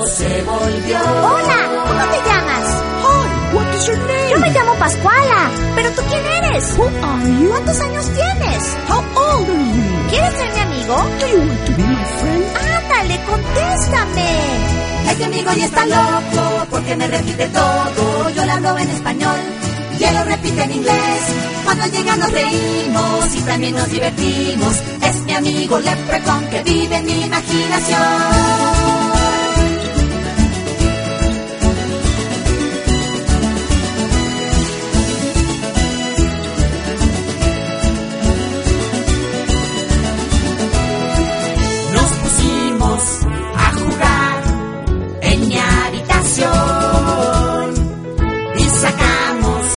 loco se volvió. Hola, ¿cómo te llamas? Hi, what is your name? Yo me llamo Pascuala. ¿Pero tú quién eres? Who are you? ¿Cuántos años tienes? How old are you? ¿Quieres ser mi amigo? Do you want to be my friend? Ándale, contéstame. Este amigo ya está loco porque me repite todo. Yo le hablo en español y él lo repite en inglés. Cuando llega nos reímos y también nos divertimos. Es mi amigo Leprechaun que vive en mi imaginación.